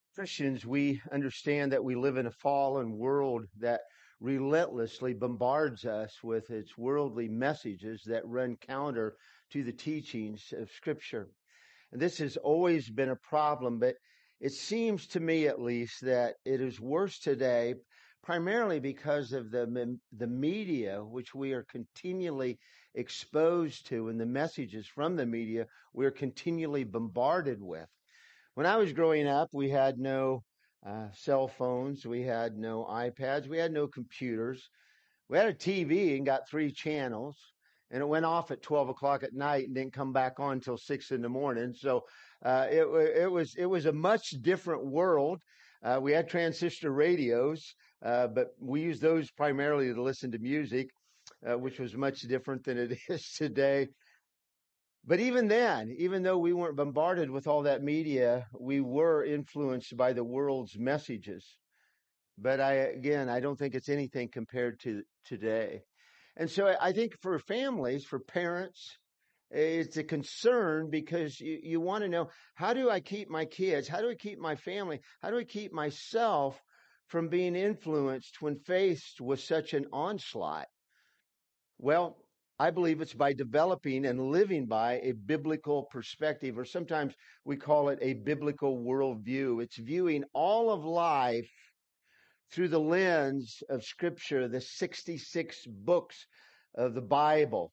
Christians, we understand that we live in a fallen world that relentlessly bombards us with its worldly messages that run counter to the teachings of Scripture. And this has always been a problem, but it seems to me at least that it is worse today, primarily because of the media, which we are continually exposed to, and the messages from the media we're continually bombarded with. When I was growing up, we had no cell phones, we had no iPads, we had no computers. We had a TV and got 3 channels, and it went off at 12 o'clock at night and didn't come back on until 6 in the morning. So it was a much different world. We had transistor radios, but we used those primarily to listen to music, which was much different than it is today. But even then, even though we weren't bombarded with all that media, we were influenced by the world's messages. But I don't think it's anything compared to today. And so I think for families, for parents, it's a concern because you want to know, how do I keep my kids? How do I keep my family? How do I keep myself from being influenced when faced with such an onslaught? Well, I believe it's by developing and living by a biblical perspective, or sometimes we call it a biblical worldview. It's viewing all of life through the lens of Scripture, the 66 books of the Bible.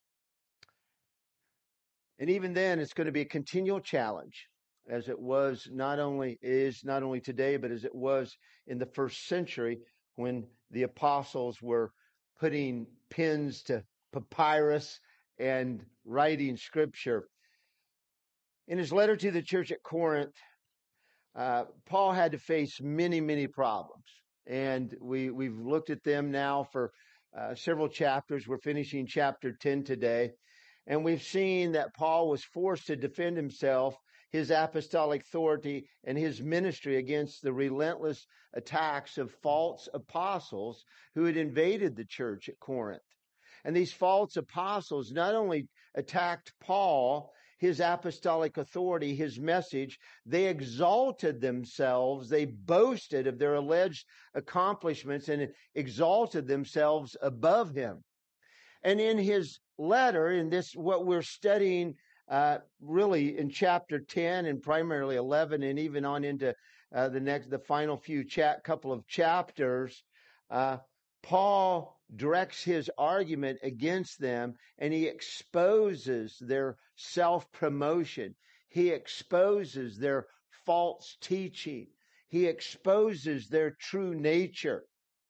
And even then, it's going to be a continual challenge, as it was not only today, but as it was in the first century when the apostles were putting pens to papyrus and writing Scripture. In his letter to the church at Corinth, Paul had to face many, many problems. And we've looked at them now for several chapters. We're finishing chapter 10 today. And we've seen that Paul was forced to defend himself, his apostolic authority, and his ministry against the relentless attacks of false apostles who had invaded the church at Corinth. And these false apostles not only attacked Paul, his apostolic authority, his message, they exalted themselves. They boasted of their alleged accomplishments and exalted themselves above him. And in his letter, in this, what we're studying really in chapter 10 and primarily 11 and even on into the final few couple of chapters, Paul directs his argument against them, and he exposes their self-promotion. He exposes their false teaching. He exposes their true nature.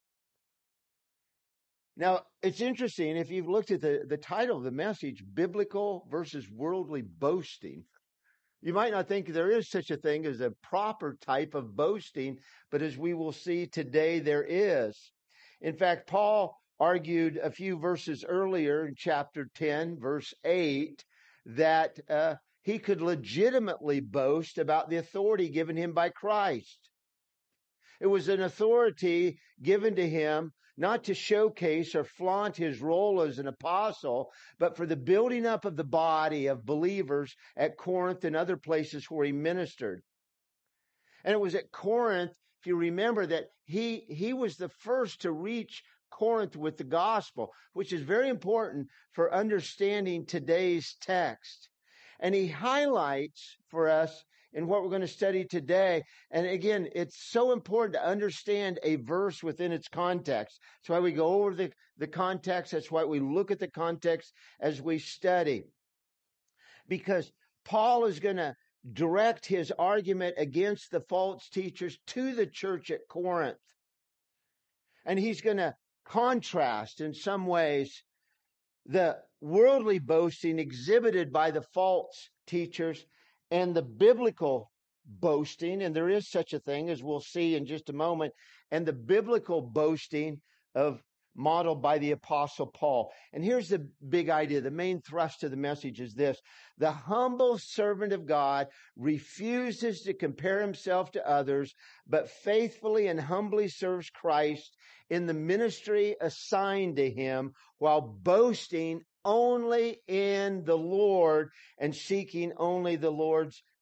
Now, it's interesting, if you've looked at the title of the message, Biblical versus Worldly Boasting, you might not think there is such a thing as a proper type of boasting, but as we will see today, there is. In fact, Paul argued a few verses earlier in chapter 10, verse 8, that he could legitimately boast about the authority given him by Christ. It was an authority given to him not to showcase or flaunt his role as an apostle, but for the building up of the body of believers at Corinth and other places where he ministered. And it was at Corinth, if you remember, that he was the first to reach Corinth with the gospel, which is very important for understanding today's text. And he highlights for us in what we're going to study today. And again, it's so important to understand a verse within its context. That's why we go over the context. That's why we look at the context as we study. Because Paul is going to direct his argument against the false teachers to the church at Corinth. And he's going to contrast in some ways the worldly boasting exhibited by the false teachers and the biblical boasting, and there is such a thing, as we'll see in just a moment, and the biblical boasting of modeled by the Apostle Paul. And here's the big idea. The main thrust of the message is this: the humble servant of God refuses to compare himself to others, but faithfully and humbly serves Christ in the ministry assigned to him, while boasting only in the Lord and seeking only the Lord's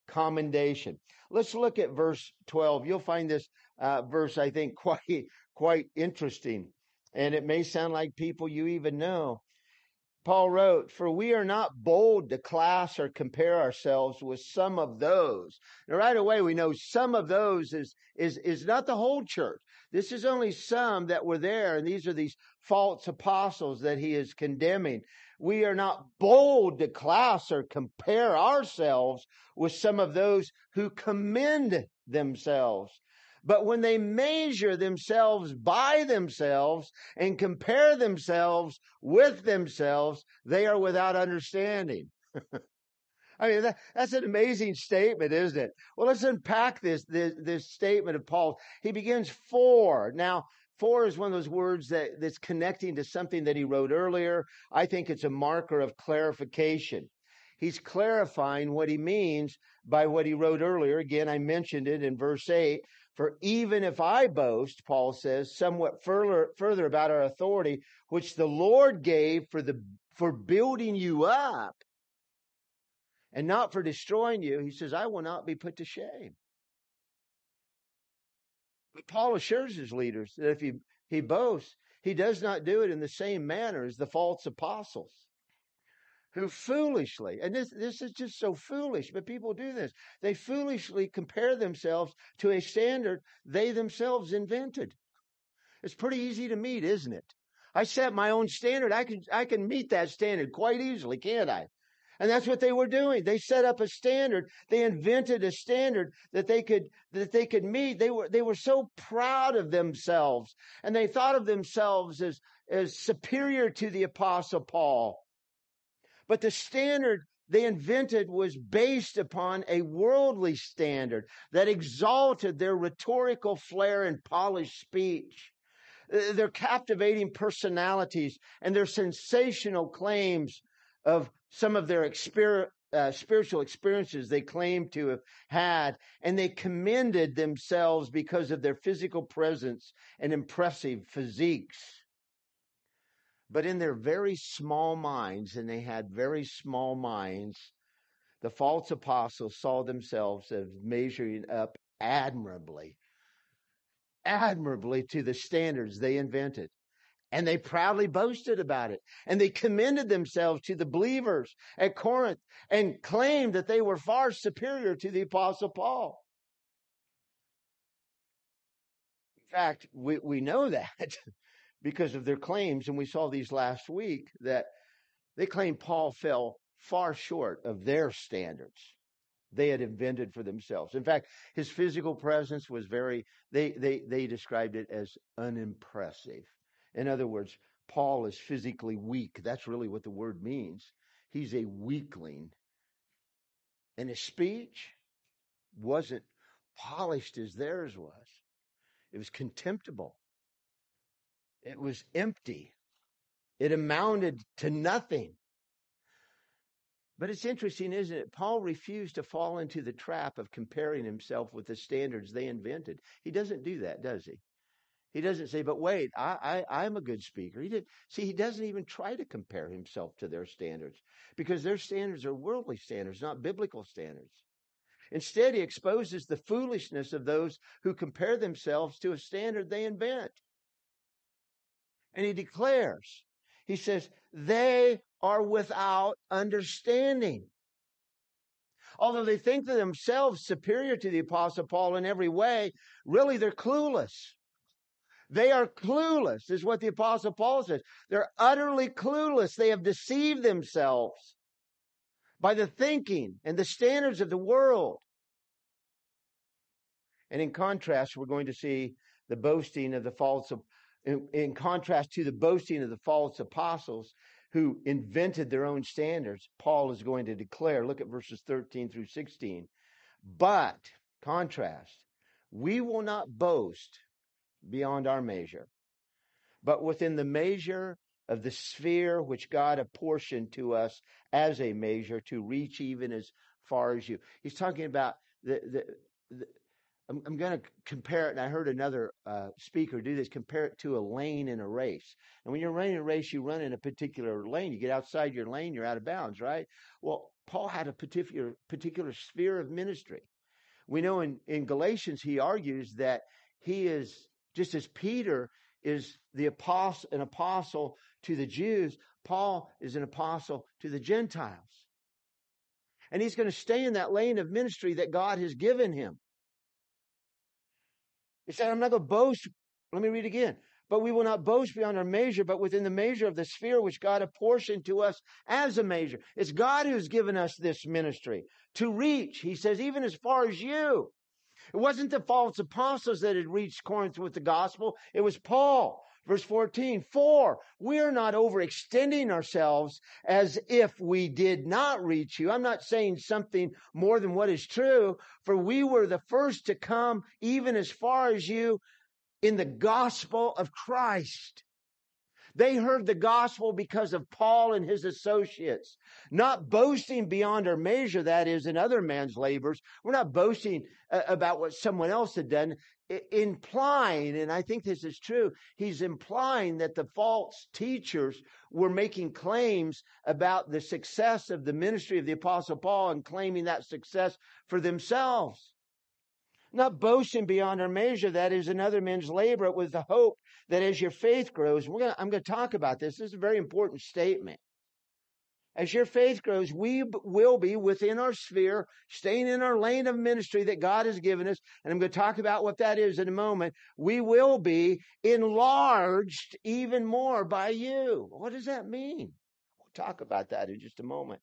commendation. Let's look at verse 12. You'll find this verse, I think, quite interesting. And it may sound like people you even know. Paul wrote, "For we are not bold to class or compare ourselves with some of those." Now, right away, we know some of those is not the whole church. This is only some that were there, and these are these false apostles that he is condemning. We are not bold to class or compare ourselves with some of those who commend themselves. But when they measure themselves by themselves and compare themselves with themselves, they are without understanding. I mean, that's an amazing statement, isn't it? Well, let's unpack this statement of Paul. He begins for. Now, for is one of those words that's connecting to something that he wrote earlier. I think it's a marker of clarification. He's clarifying what he means by what he wrote earlier. Again, I mentioned it in verse 8. For even if I boast, Paul says, somewhat further about our authority, which the Lord gave for building you up and not for destroying you, he says, I will not be put to shame. But Paul assures his leaders that if he boasts, he does not do it in the same manner as the false apostles, who foolishly, and this is just so foolish, but people do this. They foolishly compare themselves to a standard they themselves invented. It's pretty easy to meet, isn't it? I set my own standard. I can meet that standard quite easily, can't I? And that's what they were doing. They set up a standard. They invented a standard that they could meet. They were so proud of themselves, and they thought of themselves as superior to the Apostle Paul. But the standard they invented was based upon a worldly standard that exalted their rhetorical flair and polished speech, their captivating personalities, and their sensational claims of some of their spiritual experiences they claimed to have had. And they commended themselves because of their physical presence and impressive physiques. But in their very small minds, and they had very small minds, the false apostles saw themselves as measuring up admirably to the standards they invented. And they proudly boasted about it. And they commended themselves to the believers at Corinth and claimed that they were far superior to the Apostle Paul. In fact, we know that because of their claims, and we saw these last week, that they claimed Paul fell far short of their standards they had invented for themselves. In fact, his physical presence was they described it as unimpressive. In other words, Paul is physically weak. That's really what the word means. He's a weakling. And his speech wasn't polished as theirs was. It was contemptible. It was empty. It amounted to nothing. But it's interesting, isn't it? Paul refused to fall into the trap of comparing himself with the standards they invented. He doesn't do that, does he? He doesn't say, but wait, I'm a good speaker. He doesn't even try to compare himself to their standards, because their standards are worldly standards, not biblical standards. Instead, he exposes the foolishness of those who compare themselves to a standard they invent. And he declares, he says, they are without understanding. Although they think to themselves superior to the Apostle Paul in every way, really they're clueless. They are clueless, is what the Apostle Paul says. They're utterly clueless. They have deceived themselves by the thinking and the standards of the world. And in contrast, we're going to see the boasting of the false, in contrast to the boasting of the false apostles who invented their own standards, Paul is going to declare, look at verses 13 through 16. But, contrast, we will not boast beyond our measure, but within the measure of the sphere which God apportioned to us as a measure to reach even as far as you. He's talking about I'm going to compare it, and I heard another speaker do this, compare it to a lane in a race. And when you're running a race, you run in a particular lane. You get outside your lane, you're out of bounds, right? Well, Paul had a particular sphere of ministry. We know in Galatians, he argues that he is, just as Peter is an apostle to the Jews, Paul is an apostle to the Gentiles. And he's going to stay in that lane of ministry that God has given him. He said, I'm not going to boast. Let me read again. But we will not boast beyond our measure, but within the measure of the sphere which God apportioned to us as a measure. It's God who's given us this ministry to reach. He says, even as far as you. It wasn't the false apostles that had reached Corinth with the gospel. It was Paul. Verse 14, for we are not overextending ourselves as if we did not reach you. I'm not saying something more than what is true, for we were the first to come even as far as you in the gospel of Christ. They heard the gospel because of Paul and his associates, not boasting beyond our measure, that is, in other man's labors. We're not boasting about what someone else had done, implying, and I think this is true, he's implying that the false teachers were making claims about the success of the ministry of the Apostle Paul and claiming that success for themselves. Not boasting beyond our measure, that is, in other men's labor, with the hope that as your faith grows, I'm going to talk about this. This is a very important statement. As your faith grows, we will be within our sphere, staying in our lane of ministry that God has given us. And I'm going to talk about what that is in a moment. We will be enlarged even more by you. What does that mean? We'll talk about that in just a moment.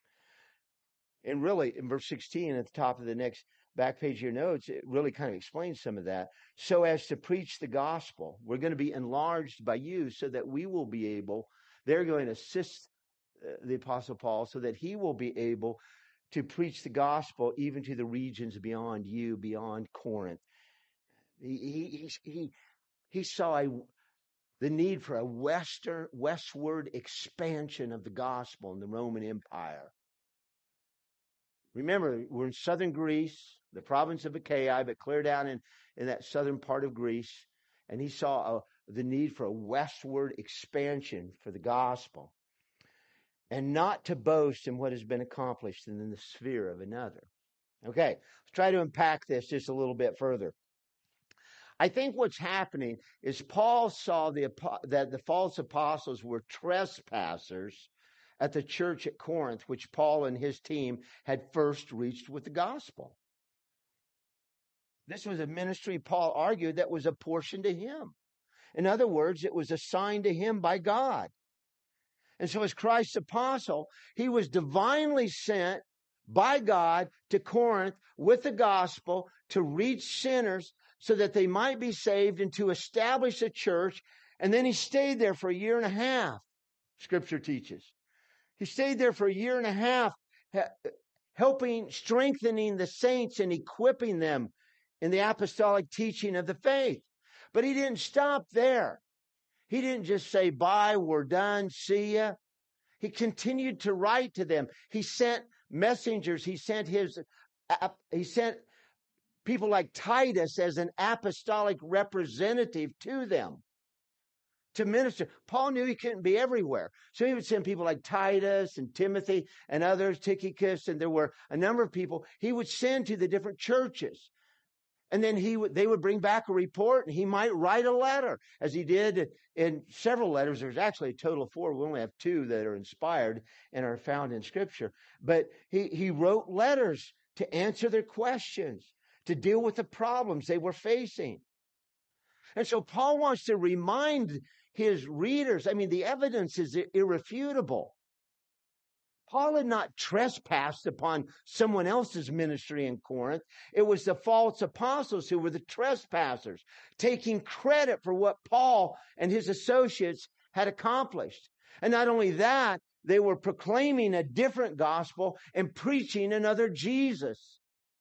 And really, in verse 16, at the top of the next back page of your notes, it really kind of explains some of that. So as to preach the gospel, we're going to be enlarged by you so that we will be able, they're going to assist the Apostle Paul so that he will be able to preach the gospel even to the regions beyond you, beyond Corinth. He saw the need for a westward expansion of the gospel in the Roman Empire. Remember, we're in southern Greece, the province of Achaia, but clear down in that southern part of Greece. And he saw the need for a westward expansion for the gospel. And not to boast in what has been accomplished in the sphere of another. Okay, let's try to unpack this just a little bit further. I think what's happening is Paul saw that the false apostles were trespassers at the church at Corinth, which Paul and his team had first reached with the gospel. This was a ministry, Paul argued, that was apportioned to him. In other words, it was assigned to him by God. And so as Christ's apostle, he was divinely sent by God to Corinth with the gospel to reach sinners so that they might be saved and to establish a church. And then he stayed there for 1.5 years, Scripture teaches. He stayed there for 1.5 years, helping, strengthening the saints and equipping them in the apostolic teaching of the faith. But he didn't stop there. He didn't just say, bye, we're done, see ya. He continued to write to them. He sent messengers. He sent people like Titus as an apostolic representative to them to minister. Paul knew he couldn't be everywhere. So he would send people like Titus and Timothy and others, Tychicus, and there were a number of people he would send to the different churches. And then they would bring back a report, and he might write a letter, as he did in several letters. There's actually a total of 4. We only have 2 that are inspired and are found in Scripture. But he wrote letters to answer their questions, to deal with the problems they were facing. And so Paul wants to remind his readers, the evidence is irrefutable. Paul had not trespassed upon someone else's ministry in Corinth. It was the false apostles who were the trespassers, taking credit for what Paul and his associates had accomplished. And not only that, they were proclaiming a different gospel and preaching another Jesus.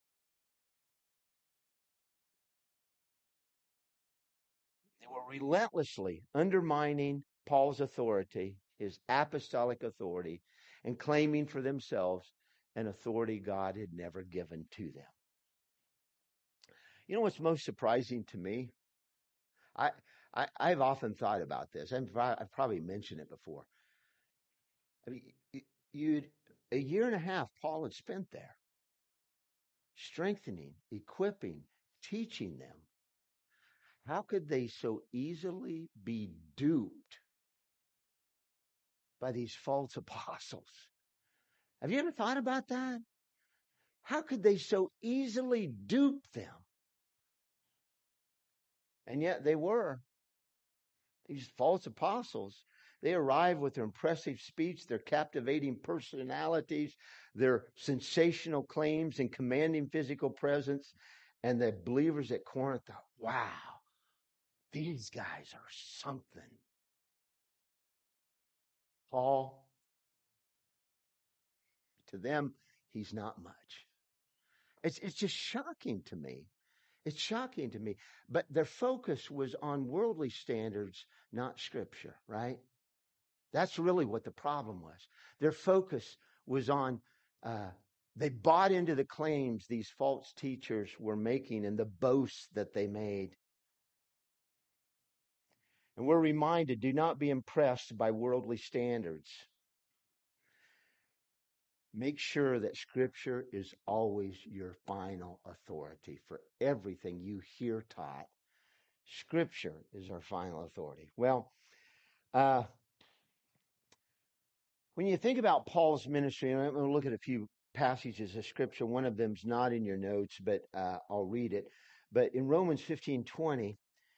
They were relentlessly undermining Paul's authority, his apostolic authority, and claiming for themselves an authority God had never given to them. You know what's most surprising to me? I, I've often thought about this. I've probably mentioned it before. I mean, you'd a year and a half Paul had spent there, strengthening, equipping, teaching them. How could they so easily be duped by these false apostles? Have you ever thought about that? How could they so easily dupe them? And yet they were. These false apostles, they arrive with their impressive speech, their captivating personalities, their sensational claims and commanding physical presence. And the believers at Corinth thought, wow, these guys are something. Paul, to them, he's not much. It's just shocking to me. It's shocking to me. But their focus was on worldly standards, not Scripture, right? That's really what the problem was. Their focus was on, they bought into the claims these false teachers were making and the boasts that they made. And we're reminded, do not be impressed by worldly standards. Make sure that Scripture is always your final authority for everything you hear taught. Scripture is our final authority. Well, when you think about Paul's ministry, and I'm going to look at a few passages of Scripture. One of them's not in your notes, but I'll read it. But in Romans 15:20,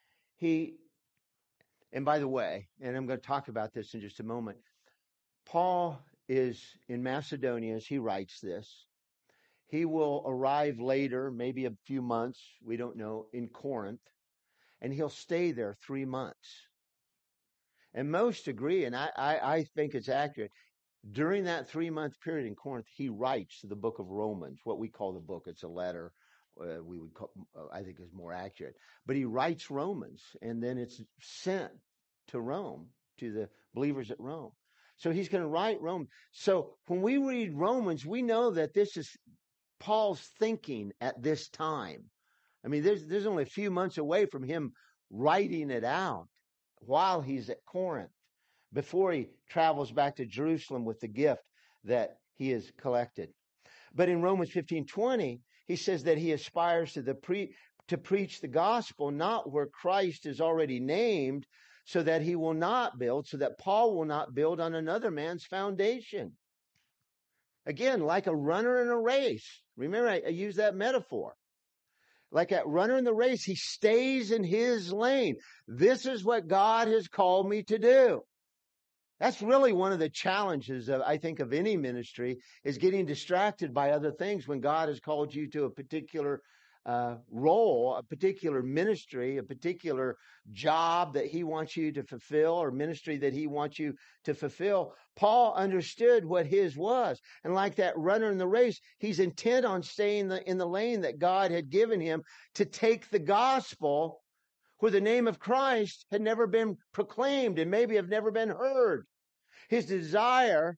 and by the way, and I'm going to talk about this in just a moment, Paul is in Macedonia as he writes this. He will arrive later, maybe a few months, we don't know, in Corinth, and he'll stay there 3 months. And most agree, and I think it's accurate, during that 3-month period in Corinth, he writes the book of Romans, what we call the book. It's a letter. We would call, I think is more accurate. But he writes Romans, and then it's sent to Rome, to the believers at Rome. So he's going to write Rome. So when we read Romans, we know that this is Paul's thinking at this time. I mean, there's only a few months away from him writing it out while he's at Corinth, before he travels back to Jerusalem with the gift that he has collected. But in Romans 15:20, he says that he aspires to preach the gospel, not where Christ is already named, so that he will not build, so that Paul will not build on another man's foundation. Again, like a runner in a race. Remember, I used that metaphor. Like a runner in the race, he stays in his lane. This is what God has called me to do. That's really one of the challenges of, I think, of any ministry, is getting distracted by other things when God has called you to a particular role, a particular ministry, a particular job that he wants you to fulfill, or ministry that he wants you to fulfill. Paul understood what his was. And like that runner in the race, he's intent on staying in the lane that God had given him to take the gospel where the name of Christ had never been proclaimed and maybe have never been heard. His desire,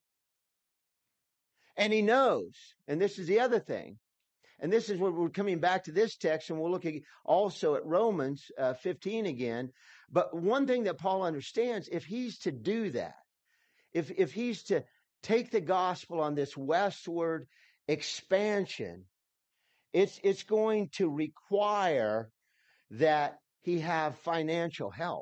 and he knows, and this is the other thing, and this is what we're coming back to this text, and we'll look also at Romans 15 again. But one thing that Paul understands, if he's to do that, if he's to take the gospel on this westward expansion, it's going to require that he have financial help.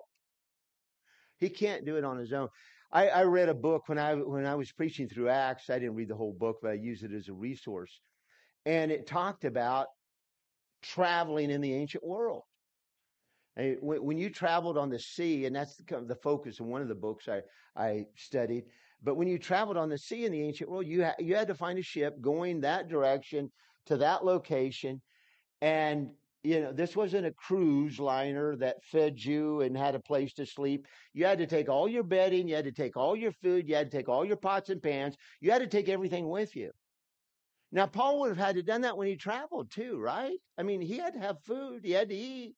He can't do it on his own. I read a book when I was preaching through Acts. I didn't read the whole book, but I used it as a resource. And it talked about traveling in the ancient world. And when you traveled on the sea, and that's the focus of one of the books I studied, but when you traveled on the sea in the ancient world, you had to find a ship going that direction to that location. And this wasn't a cruise liner that fed you and had a place to sleep. You had to take all your bedding. You had to take all your food. You had to take all your pots and pans. You had to take everything with you. Now, Paul would have had to done that when he traveled too, right? I mean, he had to have food. He had to eat.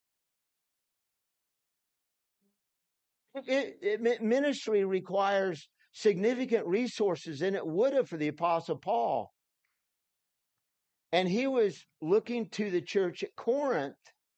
Ministry requires significant resources, and it would have for the Apostle Paul. And he was looking to the church at Corinth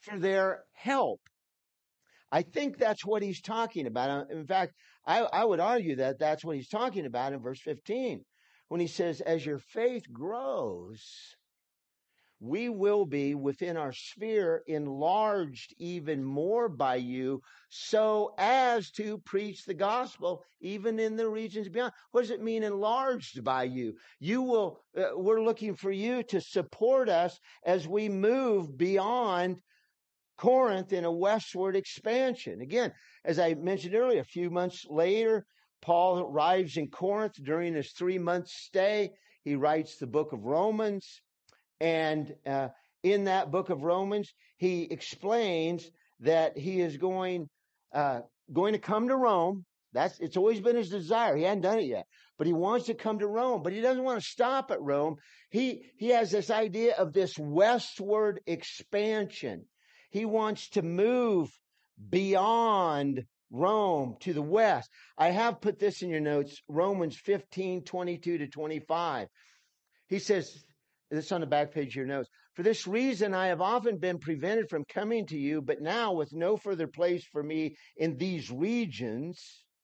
for their help. I think that's what he's talking about. In fact, I would argue that that's what he's talking about in verse 15 when he says, as your faith grows, we will be within our sphere enlarged even more by you so as to preach the gospel even in the regions beyond. What does it mean enlarged by you? We're looking for you to support us as we move beyond Corinth in a westward expansion. Again, as I mentioned earlier, a few months later, Paul arrives in Corinth during his 3-month stay. He writes the book of Romans. And in that book of Romans, he explains that he is going to come to Rome. It's always been his desire. He hadn't done it yet, but he wants to come to Rome. But he doesn't want to stop at Rome. He has this idea of this westward expansion. He wants to move beyond Rome to the west. I have put this in your notes, Romans 15:22-25. He says, this on the back page of your notes. For this reason, I have often been prevented from coming to you, but now with no further place for me in these regions,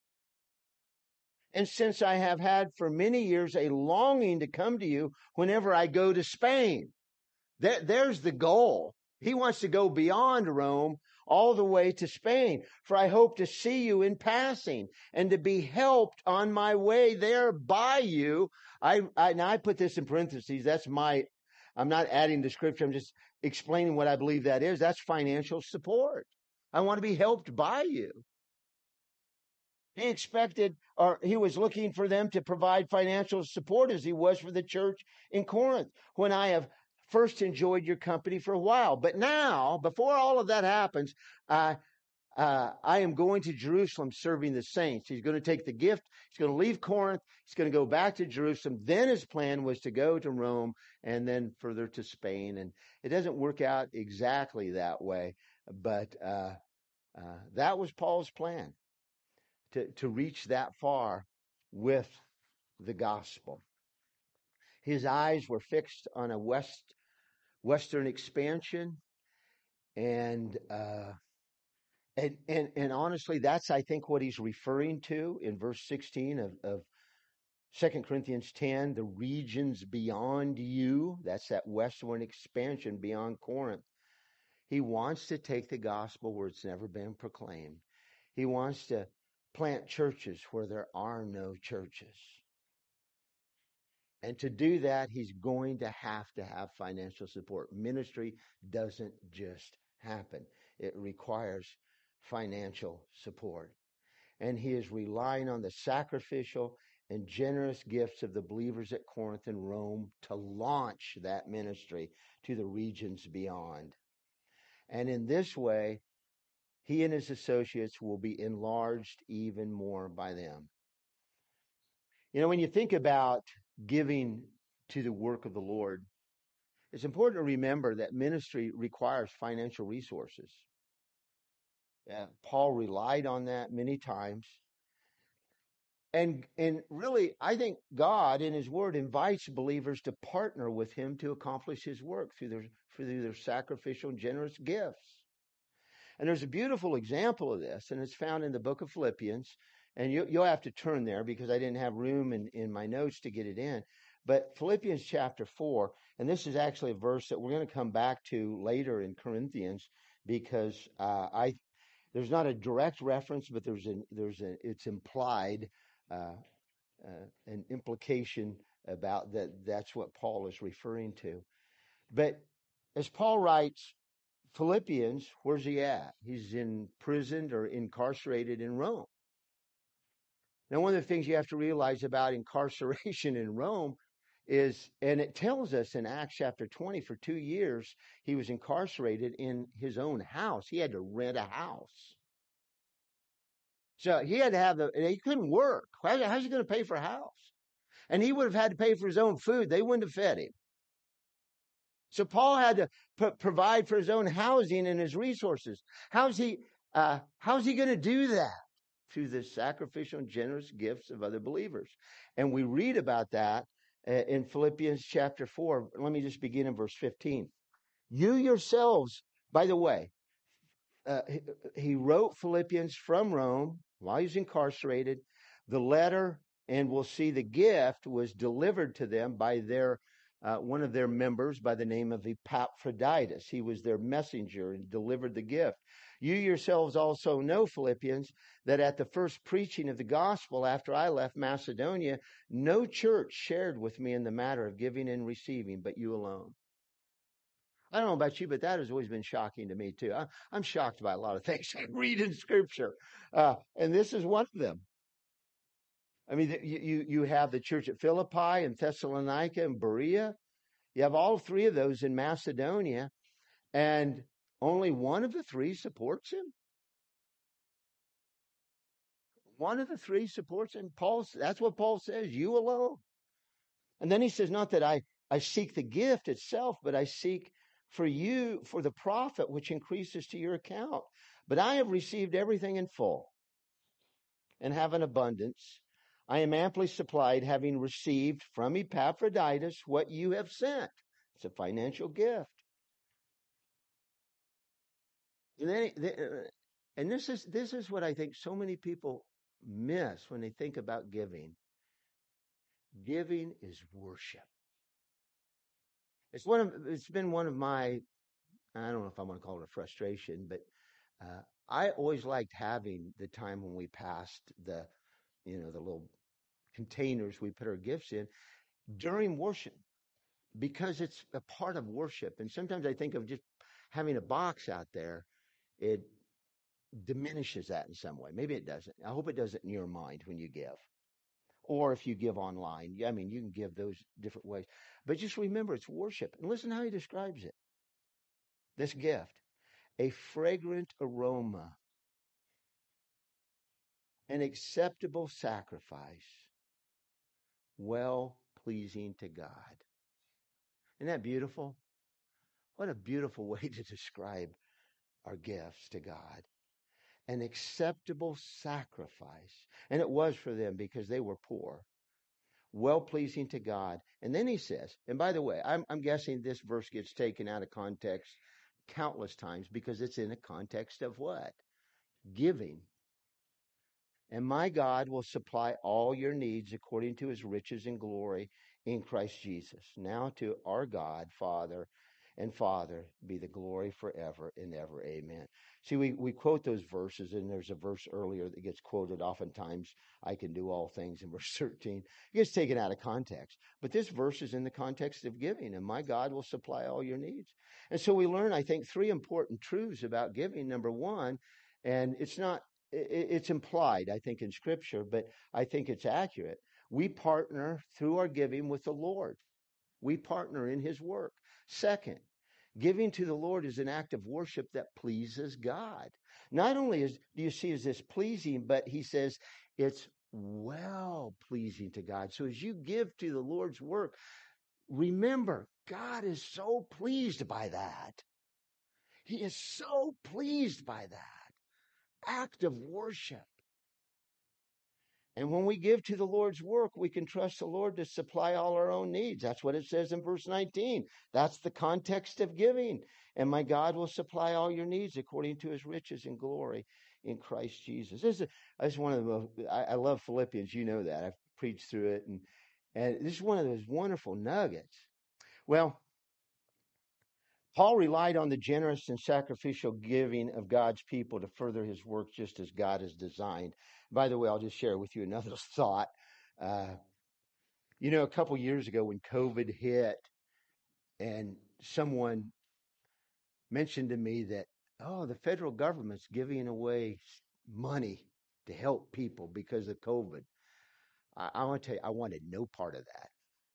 and since I have had for many years a longing to come to you whenever I go to Spain. There's the goal. He wants to go beyond Rome all the way to Spain. For I hope to see you in passing and to be helped on my way there by you. Now I put this in parentheses. I'm not adding the scripture. I'm just explaining what I believe that is. That's financial support. I want to be helped by you. He expected, or he was looking for them to provide financial support as he was for the church in Corinth when I have first enjoyed your company for a while. But now, before all of that happens, I am going to Jerusalem serving the saints. He's going to take the gift. He's going to leave Corinth. He's going to go back to Jerusalem. Then his plan was to go to Rome and then further to Spain. And it doesn't work out exactly that way. But that was Paul's plan, to reach that far with the gospel. His eyes were fixed on a western expansion, and honestly, that's, I think, what he's referring to in verse 16 of 2 Corinthians 10, the regions beyond you. That's that westward expansion beyond Corinth. He wants to take the gospel where it's never been proclaimed. He wants to plant churches where there are no churches. And to do that, he's going to have financial support. Ministry doesn't just happen. It requires financial support. And he is relying on the sacrificial and generous gifts of the believers at Corinth and Rome to launch that ministry to the regions beyond. And in this way, he and his associates will be enlarged even more by them. You know, when you think about giving to the work of the Lord, it's important to remember that ministry requires financial resources. Paul relied on that many times. And really, I think God in his word invites believers to partner with him to accomplish his work through their sacrificial and generous gifts. And there's a beautiful example of this, and it's found in the book of Philippians. And you'll have to turn there because I didn't have room in my notes to get it in. But Philippians chapter 4, and this is actually a verse that we're going to come back to later in Corinthians, because there's not a direct reference, but it's implied an implication about that. That's what Paul is referring to. But as Paul writes Philippians, where's he at? He's imprisoned or incarcerated in Rome. Now, one of the things you have to realize about incarceration in Rome is, and it tells us in Acts chapter 20, for 2 years, he was incarcerated in his own house. He had to rent a house. So he had to he couldn't work. How's he going to pay for a house? And he would have had to pay for his own food. They wouldn't have fed him. So Paul had to provide for his own housing and his resources. How's he going to do that? Through the sacrificial and generous gifts of other believers. And we read about that in Philippians chapter 4. Let me just begin in verse 15. You yourselves By the way, uh, he, he wrote Philippians from Rome while he was incarcerated. The letter, and we'll see the gift, was delivered to them by their one of their members by the name of Epaphroditus. He was their messenger and delivered the gift. You yourselves also know, Philippians, that at the first preaching of the gospel after I left Macedonia, no church shared with me in the matter of giving and receiving, but you alone. I don't know about you, but that has always been shocking to me too. I'm shocked by a lot of things I read in Scripture, and this is one of them. I mean, you have the church at Philippi and Thessalonica and Berea. You have all three of those in Macedonia, and only one of the three supports him. One of the three supports him. That's what Paul says. You alone. And then he says, not that I seek the gift itself, but I seek for you, for the profit which increases to your account. But I have received everything in full and have an abundance. I am amply supplied, having received from Epaphroditus what you have sent. It's a financial gift. And then, and this is what I think so many people miss when they think about giving. Giving is worship. It's been one of my, I don't know if I want to call it a frustration, but I always liked having the time when we passed the little containers we put our gifts in during worship, because it's a part of worship. And sometimes I think of just having a box out there, it diminishes that in some way. Maybe it doesn't. I hope it doesn't in your mind when you give. Or if you give online, I mean, you can give those different ways. But just remember, it's worship. And listen how he describes it. This gift, a fragrant aroma, an acceptable sacrifice, well pleasing to God. Isn't that beautiful? What a beautiful way to describe our gifts to God. An acceptable sacrifice. And it was for them because they were poor. Well pleasing to God. And then he says, and by the way, I'm guessing this verse gets taken out of context countless times because it's in a context of what? Giving. And my God will supply all your needs according to his riches and glory in Christ Jesus. Now to our God, Father and Father, be the glory forever and ever. Amen. See, we quote those verses, and there's a verse earlier that gets quoted oftentimes. I can do all things in verse 13. It gets taken out of context. But this verse is in the context of giving, and my God will supply all your needs. And so we learn, I think, three important truths about giving. Number one, and it's implied, I think, in Scripture, but I think it's accurate. We partner through our giving with the Lord. We partner in his work. Second, giving to the Lord is an act of worship that pleases God. Not only do you see as this pleasing, but he says it's well pleasing to God. So as you give to the Lord's work, remember, God is so pleased by that. He is so pleased by that act of worship. And when we give to the Lord's work, we can trust the Lord to supply all our own needs. That's what it says in verse 19. That's the context of giving. And my God will supply all your needs according to his riches and glory in Christ Jesus. This is one of the most, I love Philippians. You know that. I've preached through it. And this is one of those wonderful nuggets. Well, Paul relied on the generous and sacrificial giving of God's people to further his work just as God has designed. By the way, I'll just share with you another thought. Uh, a couple years ago when COVID hit, and someone mentioned to me that, the federal government's giving away money to help people because of COVID. I want to tell you, I wanted no part of that.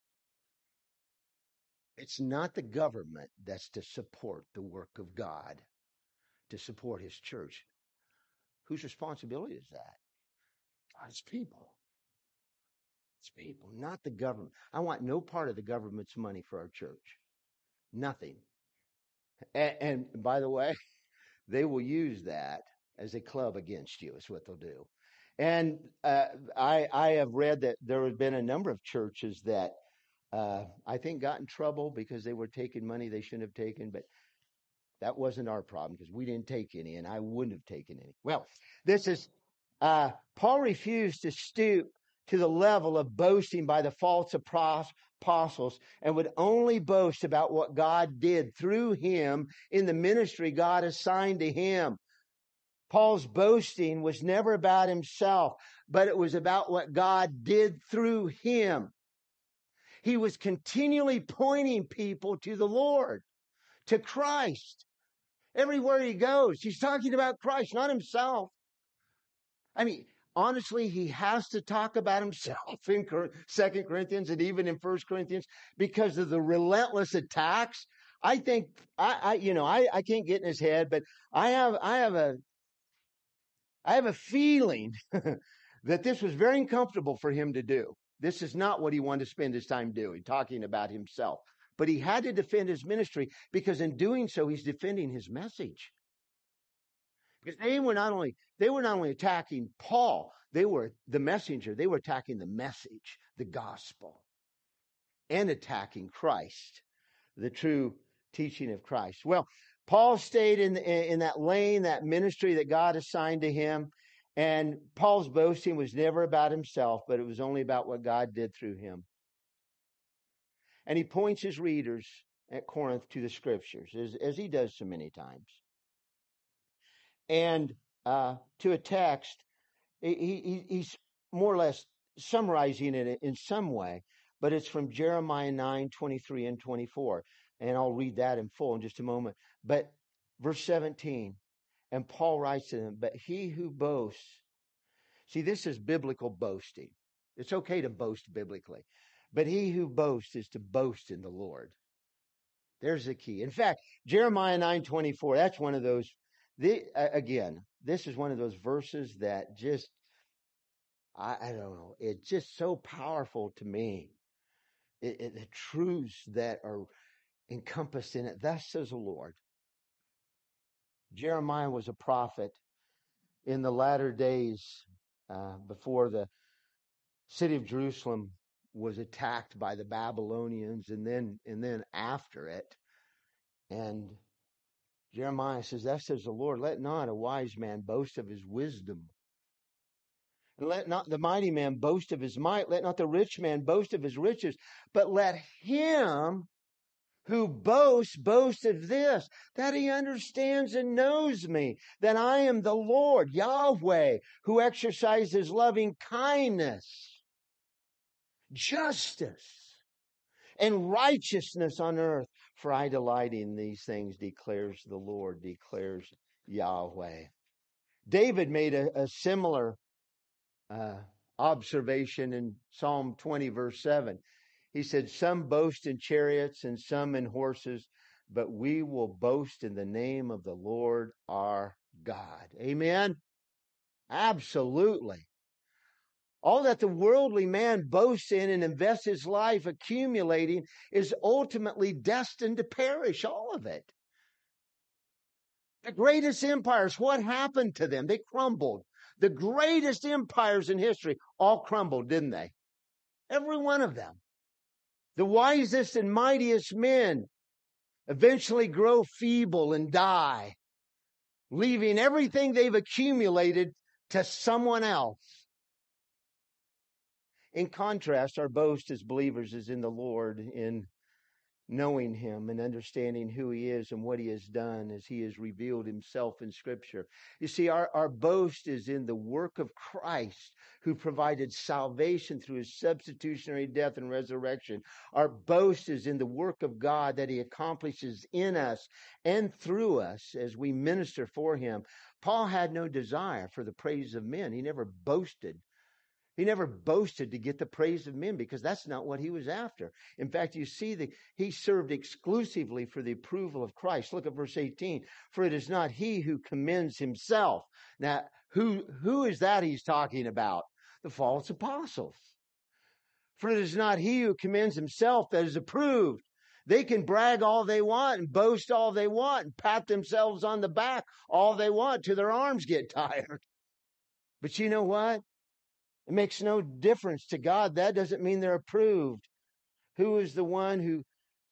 It's not the government that's to support the work of God, to support his church. Whose responsibility is that? God's people. It's people, not the government. I want no part of the government's money for our church. Nothing. And by the way, they will use that as a club against you, is what they'll do. And I have read that there have been a number of churches that I think got in trouble because they were taking money they shouldn't have taken. But That wasn't our problem because we didn't take any, and I wouldn't have taken any. Well, this is Paul refused to stoop to the level of boasting by the false apostles and would only boast about what God did through him in the ministry God assigned to him. Paul's boasting was never about himself, but it was about what God did through him. He was continually pointing people to the Lord, to Christ. Everywhere he goes, he's talking about Christ, not himself. I mean, honestly, he has to talk about himself in 2 Corinthians and even in 1 Corinthians because of the relentless attacks. I think I can't get in his head, but I have a feeling that this was very uncomfortable for him to do. This is not what he wanted to spend his time doing, talking about himself. But he had to defend his ministry because in doing so, he's defending his message. Because they were not only attacking Paul, they were the messenger. They were attacking the message, the gospel, and attacking Christ, the true teaching of Christ. Well, Paul stayed in that lane, that ministry that God assigned to him. And Paul's boasting was never about himself, but it was only about what God did through him. And he points his readers at Corinth to the scriptures, as he does so many times. And to a text, he's more or less summarizing it in some way, but it's from Jeremiah 9:23 and 24. And I'll read that in full in just a moment. But verse 17, and Paul writes to them, but he who boasts, see, this is biblical boasting. It's okay to boast biblically, but he who boasts is to boast in the Lord. There's the key. In fact, Jeremiah 9:24, that's one of those, again, this is one of those verses that just, I don't know, it's just so powerful to me. The truths that are encompassed in it. Thus says the Lord. Jeremiah was a prophet in the latter days before the city of Jerusalem was attacked by the Babylonians, and then after it. And Jeremiah says, thus says the Lord, let not a wise man boast of his wisdom. And let not the mighty man boast of his might. Let not the rich man boast of his riches. But let him who boasts boast of this, that he understands and knows me, that I am the Lord, Yahweh, who exercises loving kindness, justice, and righteousness on earth. For I delight in these things, declares the Lord, declares Yahweh. David made a similar observation in Psalm 20, verse 7. He said, some boast in chariots and some in horses, but we will boast in the name of the Lord our God. Amen? Absolutely. All that the worldly man boasts in and invests his life accumulating is ultimately destined to perish, all of it. The greatest empires, what happened to them? They crumbled. The greatest empires in history all crumbled, didn't they? Every one of them. The wisest and mightiest men eventually grow feeble and die, leaving everything they've accumulated to someone else. In contrast, our boast as believers is in the Lord, in knowing him and understanding who he is and what he has done as he has revealed himself in Scripture. You see, our boast is in the work of Christ, who provided salvation through his substitutionary death and resurrection. Our boast is in the work of God that he accomplishes in us and through us as we minister for him. Paul had no desire for the praise of men. He never boasted. He never boasted to get the praise of men because that's not what he was after. In fact, you see that he served exclusively for the approval of Christ. Look at verse 18. For it is not he who commends himself. Now, who is that he's talking about? The false apostles. For it is not he who commends himself that is approved. They can brag all they want and boast all they want and pat themselves on the back all they want till their arms get tired. But you know what? It makes no difference to God. That doesn't mean they're approved. Who is the one who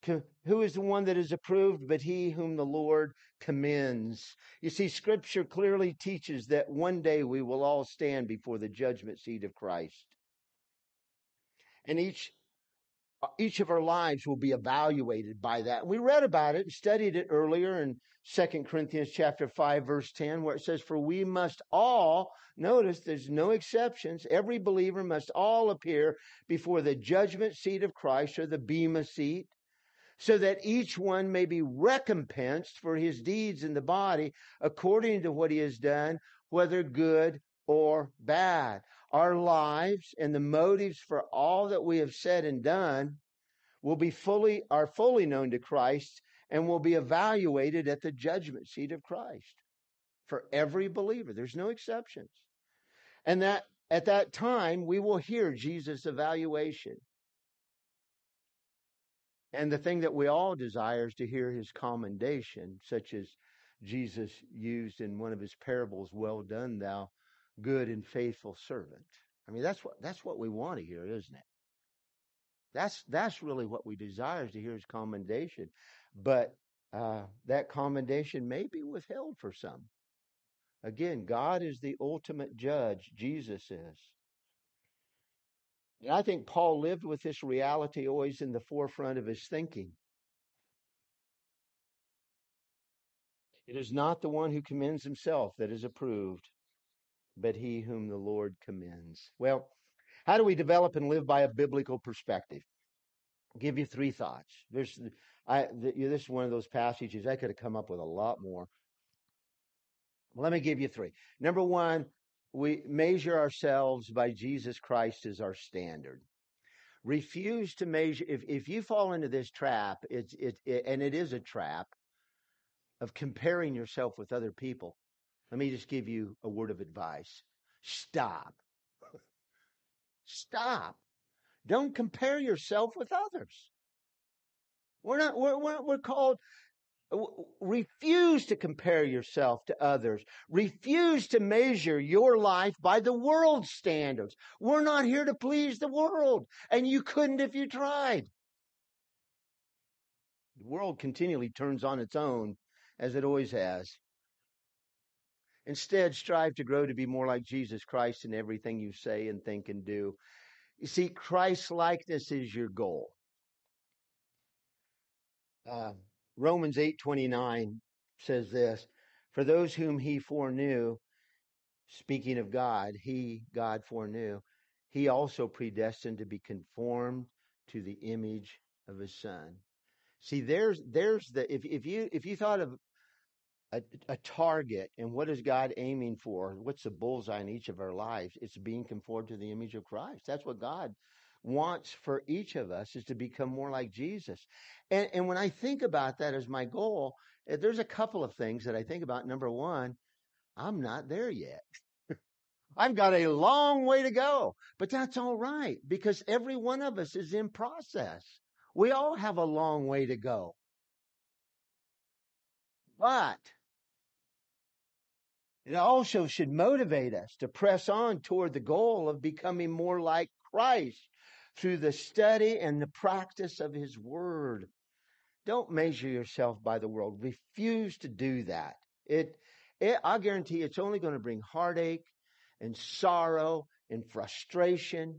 Who is the one that is approved but he whom the Lord commends? You see, Scripture clearly teaches that one day we will all stand before the judgment seat of Christ. And each of our lives will be evaluated by that. We read about it and studied it earlier in 2 Corinthians chapter 5, verse 10, where it says, for we must all, notice there's no exceptions, every believer must all appear before the judgment seat of Christ, or the Bema seat, so that each one may be recompensed for his deeds in the body according to what he has done, whether good or bad. Our lives and the motives for all that we have said and done are fully known to Christ and will be evaluated at the judgment seat of Christ for every believer. There's no exceptions. And that at that time we will hear Jesus' evaluation. And the thing that we all desire is to hear his commendation, such as Jesus used in one of his parables, well done, thou good and faithful servant. I mean, that's what we want to hear, isn't it? That's really what we desire, is to hear his commendation. But that commendation may be withheld for some. Again, God is the ultimate judge. Jesus is. And I think Paul lived with this reality always in the forefront of his thinking. It is not the one who commends himself that is approved, but he whom the Lord commends. Well, how do we develop and live by a biblical perspective? I'll give you three thoughts. This is one of those passages I could have come up with a lot more. Let me give you three. Number one, we measure ourselves by Jesus Christ as our standard. Refuse to measure. If you fall into this trap, and it is a trap of comparing yourself with other people. Let me just give you a word of advice. Stop. Stop. Don't compare yourself with others. We're called, refuse to compare yourself to others. Refuse to measure your life by the world's standards. We're not here to please the world, and you couldn't if you tried. The world continually turns on its own, as it always has. Instead, strive to grow to be more like Jesus Christ in everything you say and think and do. You see, Christ-likeness is your goal. Romans 8:29 says this, for those whom he foreknew, speaking of God, God foreknew, he also predestined to be conformed to the image of his Son. See, there's the, if you thought of a target, and what is God aiming for? What's the bullseye in each of our lives? It's being conformed to the image of Christ. That's what God wants for each of us, is to become more like Jesus. And when I think about that as my goal, there's a couple of things that I think about. Number one, I'm not there yet. I've got a long way to go, but that's all right, because every one of us is in process. We all have a long way to go. But it also should motivate us to press on toward the goal of becoming more like Christ through the study and the practice of his word. Don't measure yourself by the world. Refuse to do that. I guarantee it's only going to bring heartache and sorrow and frustration.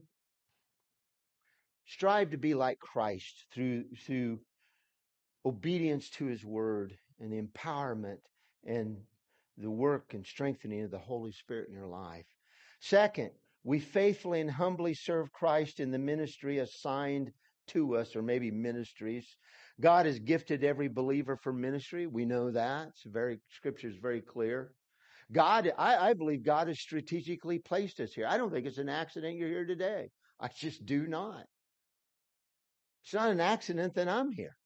Strive to be like Christ through obedience to his word and the empowerment and the work and strengthening of the Holy Spirit in your life. Second, we faithfully and humbly serve Christ in the ministry assigned to us, or maybe ministries. God has gifted every believer for ministry. We know that. Scripture is very clear. I believe God has strategically placed us here. I don't think it's an accident you're here today. I just do not. It's not an accident that I'm here.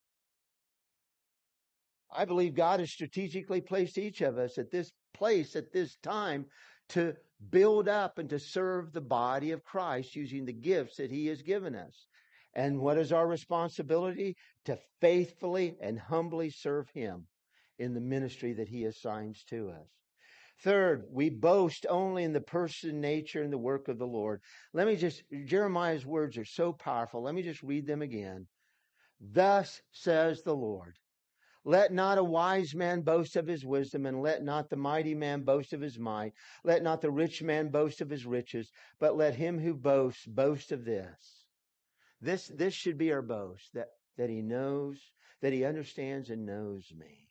I believe God has strategically placed each of us at this place, at this time, to build up and to serve the body of Christ using the gifts that he has given us. And what is our responsibility? To faithfully and humbly serve him in the ministry that he assigns to us. Third, we boast only in the person, nature, and the work of the Lord. Jeremiah's words are so powerful. Let me just read them again. Thus says the Lord. Let not a wise man boast of his wisdom, and let not the mighty man boast of his might. Let not the rich man boast of his riches, but let him who boasts boast of this. This should be our boast, that he knows, that he understands and knows me.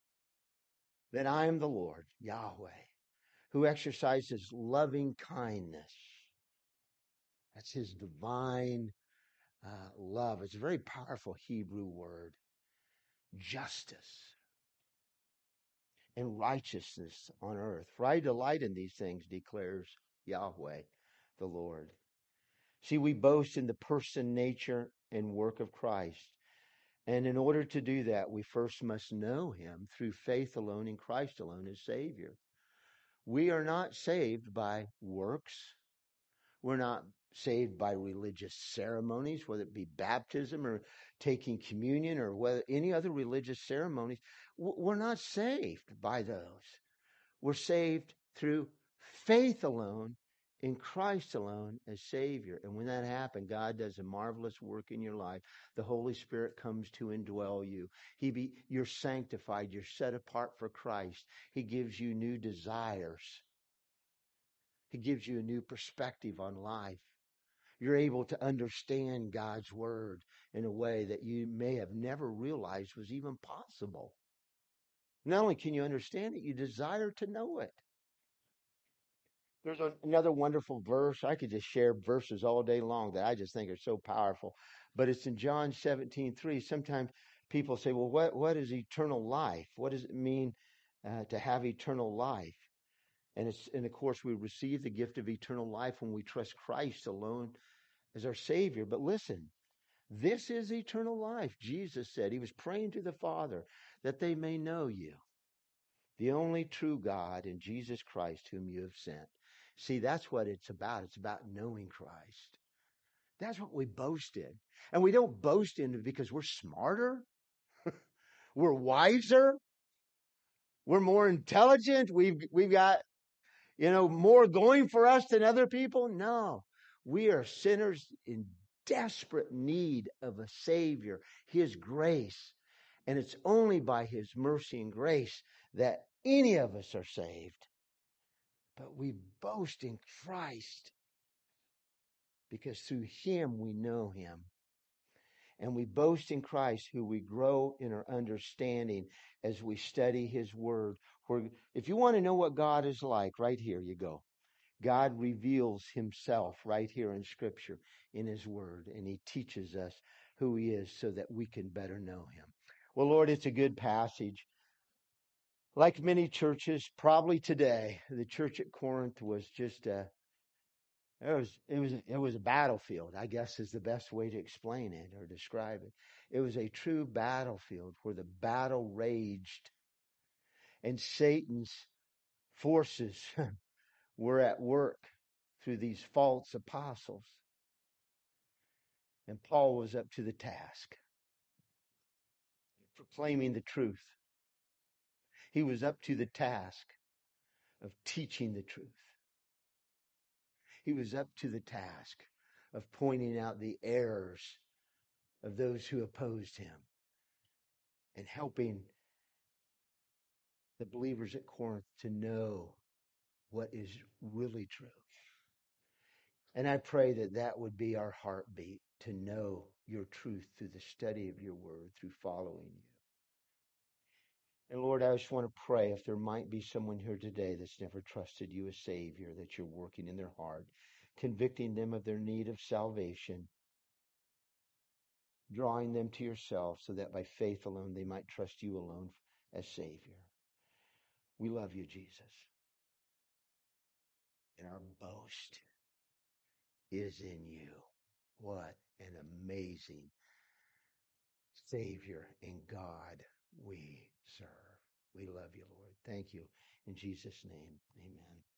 That I am the Lord, Yahweh, who exercises loving kindness. That's his divine love. It's a very powerful Hebrew word. Justice and righteousness on earth. For I delight in these things, declares Yahweh, the Lord. See, we boast in the person, nature, and work of Christ. And in order to do that, we first must know him through faith alone in Christ alone as Savior. We are not saved by works. We're not saved by religious ceremonies, whether it be baptism or taking communion or whether any other religious ceremonies. We're not saved by those. We're saved through faith alone in Christ alone as Savior. And when that happens, God does a marvelous work in your life. The Holy Spirit comes to indwell you. You're sanctified. You're set apart for Christ. He gives you new desires. He gives you a new perspective on life. You're able to understand God's Word in a way that you may have never realized was even possible. Not only can you understand it, you desire to know it. There's another wonderful verse. I could just share verses all day long that I just think are so powerful. But it's in John 17:3. Sometimes people say, well, what is eternal life? What does it mean to have eternal life? And of course, we receive the gift of eternal life when we trust Christ alone as our Savior. But listen, this is eternal life. Jesus said, he was praying to the Father that they may know you, the only true God, and Jesus Christ whom you have sent. See, that's what it's about. It's about knowing Christ. That's what we boast in. And we don't boast in it because we're smarter, we're wiser, we're more intelligent, we've got, more going for us than other people. No. We are sinners in desperate need of a Savior, his grace. And it's only by his mercy and grace that any of us are saved. But we boast in Christ because through him we know him. And we boast in Christ, who we grow in our understanding as we study his word. If you want to know what God is like, right here you go. God reveals himself right here in Scripture, in his word, and he teaches us who he is so that we can better know him. Well, Lord, it's a good passage. Like many churches, probably today, the church at Corinth was just it was a battlefield, I guess is the best way to explain it or describe it. It was a true battlefield where the battle raged and Satan's forces were at work through these false apostles. And Paul was up to the task, proclaiming the truth. He was up to the task of teaching the truth. He was up to the task of pointing out the errors of those who opposed him and helping the believers at Corinth to know what is really true. And I pray that that would be our heartbeat, to know your truth through the study of your word, through following you. And Lord, I just want to pray if there might be someone here today that's never trusted you as Savior, that you're working in their heart, convicting them of their need of salvation, drawing them to yourself so that by faith alone they might trust you alone as Savior. We love you, Jesus. And our boast is in you. What an amazing Savior and God we serve. We love you, Lord. Thank you. In Jesus' name, amen.